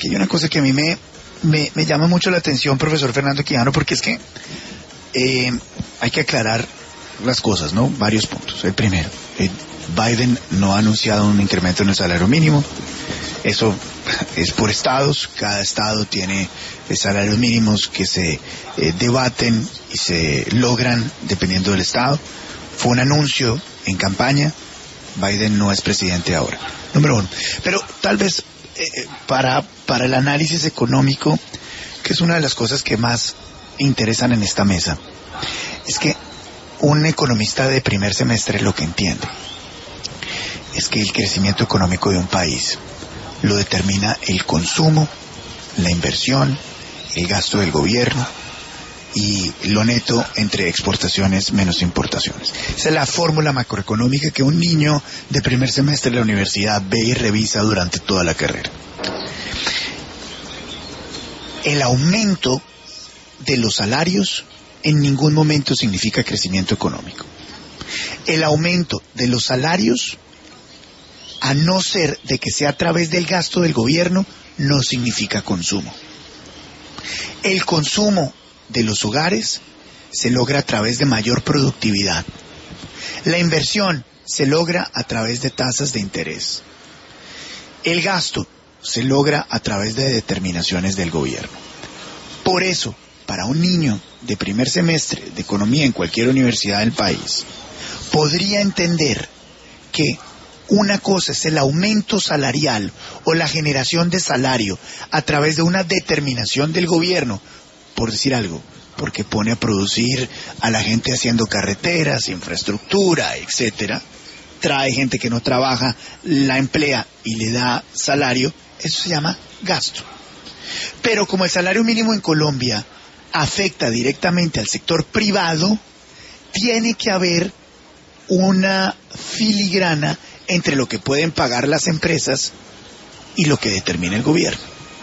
aquí hay una cosa que a mí me llama mucho la atención, profesor Fernando Quijano, porque es que hay que aclarar las cosas, ¿no? Varios puntos. El primero, Biden no ha anunciado un incremento en el salario mínimo. Eso es por estados. Cada estado tiene salarios mínimos que se debaten y se logran dependiendo del estado. Fue un anuncio en campaña. Biden no es presidente ahora. Número uno. Pero tal vez para el análisis económico, que es una de las cosas que más interesan en esta mesa, es que un economista de primer semestre lo que entiende es que el crecimiento económico de un país lo determina el consumo, la inversión, el gasto del gobierno y lo neto entre exportaciones menos importaciones. Esa es la fórmula macroeconómica que un niño de primer semestre de la universidad ve y revisa durante toda la carrera. El aumento de los salarios en ningún momento significa crecimiento económico. El aumento de los salarios, a no ser de que sea a través del gasto del gobierno, no significa consumo. El consumo de los hogares se logra a través de mayor productividad. La inversión se logra a través de tasas de interés. El gasto se logra a través de determinaciones del gobierno. Por eso, para un niño de primer semestre de economía en cualquier universidad del país, podría entender que una cosa es el aumento salarial o la generación de salario a través de una determinación del gobierno, por decir algo, porque pone a producir a la gente haciendo carreteras, infraestructura, etcétera, trae gente que no trabaja, la emplea y le da salario, eso se llama gasto. Pero como el salario mínimo en Colombia afecta directamente al sector privado, tiene que haber una filigrana entre lo que pueden pagar las empresas y lo que determina el gobierno.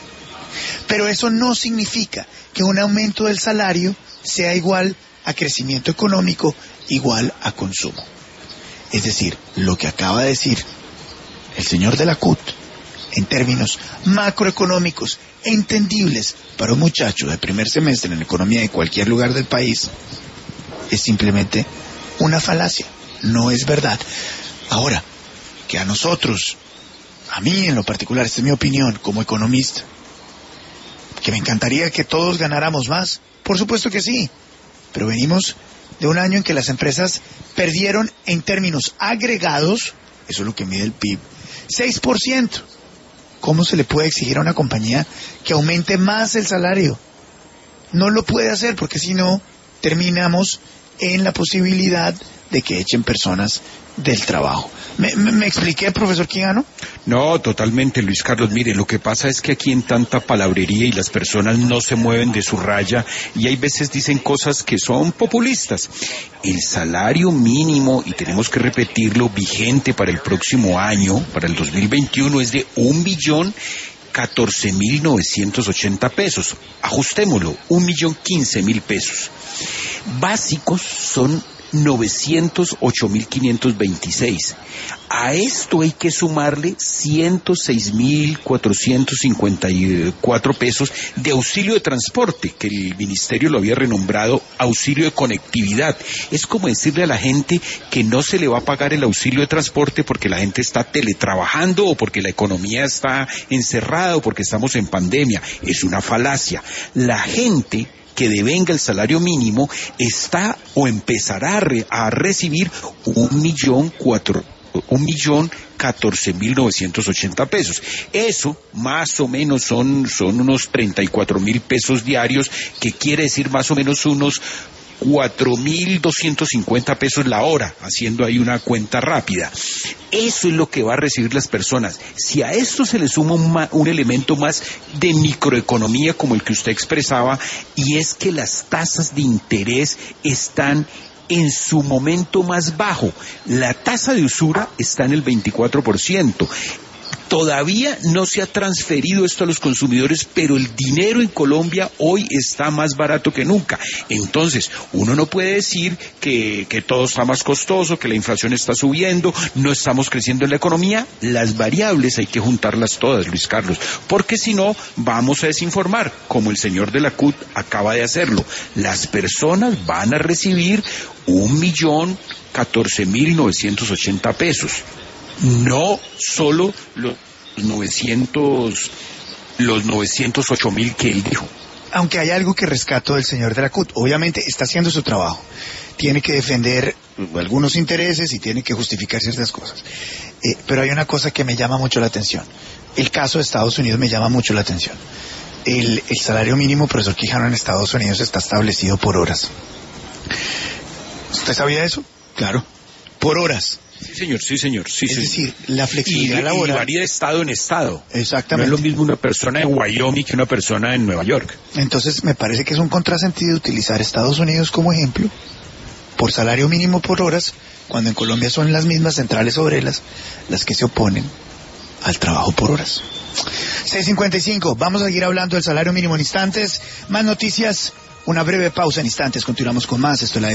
Pero eso no significa que un aumento del salario sea igual a crecimiento económico, igual a consumo. Es decir, lo que acaba de decir el señor de la CUT, en términos macroeconómicos, entendibles para un muchacho de primer semestre en la economía de cualquier lugar del país, es simplemente una falacia, no es verdad. Ahora, que a nosotros, a mí en lo particular, esta es mi opinión como economista, que me encantaría que todos ganáramos más, por supuesto que sí, pero venimos de un año en que las empresas perdieron en términos agregados, eso es lo que mide el PIB, 6%. ¿Cómo se le puede exigir a una compañía que aumente más el salario? No lo puede hacer porque si no, terminamos en la posibilidad de que echen personas del trabajo. ¿Me expliqué, profesor Quijano? No, totalmente, Luis Carlos. Mire, lo que pasa es que aquí en tanta palabrería y las personas no se mueven de su raya y hay veces dicen cosas que son populistas. El salario mínimo, y tenemos que repetirlo, vigente para el próximo año, para el 2021, es de 1.014.980 pesos. Ajustémoslo, 1.015.000 pesos. Básicos son 908.526. A esto hay que sumarle 106.454 pesos de auxilio de transporte, que el ministerio lo había renombrado auxilio de conectividad. Es como decirle a la gente que no se le va a pagar el auxilio de transporte porque la gente está teletrabajando o porque la economía está encerrada o porque estamos en pandemia. Es una falacia. La gente que devenga el salario mínimo está o empezará a recibir 1.014.980 pesos. Eso más o menos son unos 34.000 pesos diarios, que quiere decir más o menos unos 4.250 pesos la hora, haciendo ahí una cuenta rápida. Eso es lo que va a recibir las personas. Si a esto se le suma un elemento más de microeconomía como el que usted expresaba, y es que las tasas de interés están en su momento más bajo. La tasa de usura está en el 24%. Todavía no se ha transferido esto a los consumidores, pero el dinero en Colombia hoy está más barato que nunca. Entonces, uno no puede decir que todo está más costoso, que la inflación está subiendo, no estamos creciendo en la economía. Las variables hay que juntarlas todas, Luis Carlos, porque si no, vamos a desinformar, como el señor de la CUT acaba de hacerlo. Las personas van a recibir 1.014.980 pesos. No solo los 908.000 que él dijo. Aunque hay algo que rescato del señor de la CUT, obviamente está haciendo su trabajo, tiene que defender algunos intereses y tiene que justificar ciertas cosas, pero hay una cosa que me llama mucho la atención. El caso de Estados Unidos me llama mucho la atención. El salario mínimo, profesor Quijano, en Estados Unidos está establecido por horas. ¿Usted sabía eso? Claro, por horas. Sí, señor, sí, señor. Sí, es decir, la flexibilidad laboral. Y varía de estado en estado. Exactamente. No es lo mismo una persona en Wyoming que una persona en Nueva York. Entonces, me parece que es un contrasentido utilizar Estados Unidos como ejemplo por salario mínimo por horas, cuando en Colombia son las mismas centrales obreras las que se oponen al trabajo por horas. 6:55, vamos a seguir hablando del salario mínimo en instantes. Más noticias, una breve pausa en instantes. Continuamos con más. Esto es la